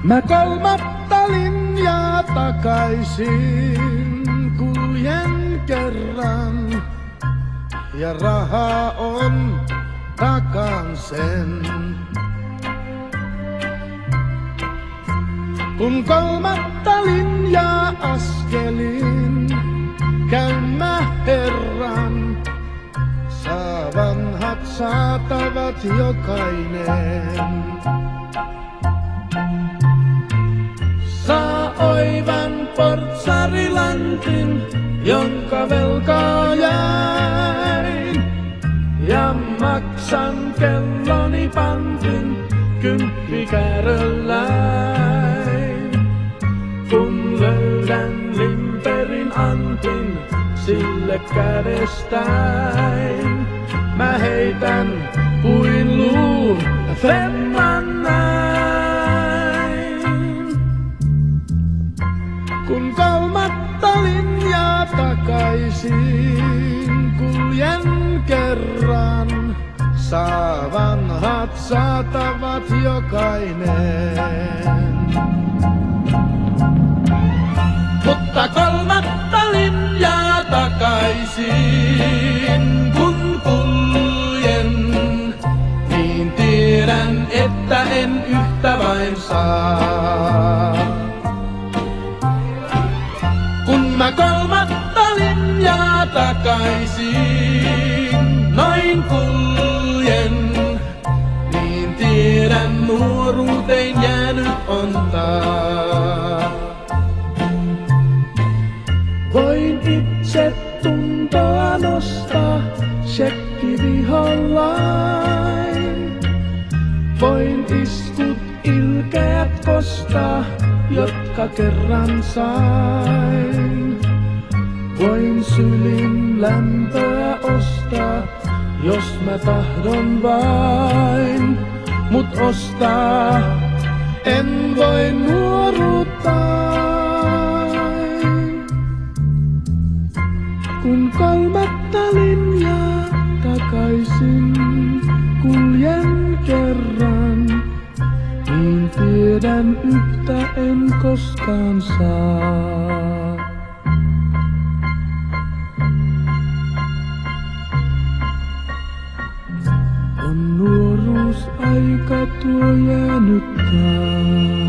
Mä kolmatta linjaa takaisin kuljen kerran. Ja rahaa on takan sen. Kun kolmatta linjaa askelin, käyn mä herran. Saa vanhat saatavat jokainen. Saa oivan portsarilantin, jonka velkaa jäin. Ja maksan kelloni pantin, kymppikäärölläin. Kun löydän limperin antin, sille kädestäin. Mä heitän kuin luun femman näin. Kun kolmatta linjaa takaisin kuljen kerran, saa vanhat saatavat jokainen. Mutta kolmatta linjaa takaisin kun kuljen, niin tiedän, että en yhtä vain saa. Kun mä kolmatta linjaa takaisin noin kuljen, niin tiedän, nuoruuteen jäänyt on taas. Voin itse tuntoa nostaa shekkivihollain. Voin iskut ilkeät kostaa, jotka kerran sain. Voin sylin lämpöä ostaa, jos mä tahdon vain. Mut ostaa en voi nuoruuttaan. Kun kolmatta linjaa takaisin kuljen kerran, niin tiedän yhtä en koskaan saa. On nuoruusaika tuo jäänyt taas.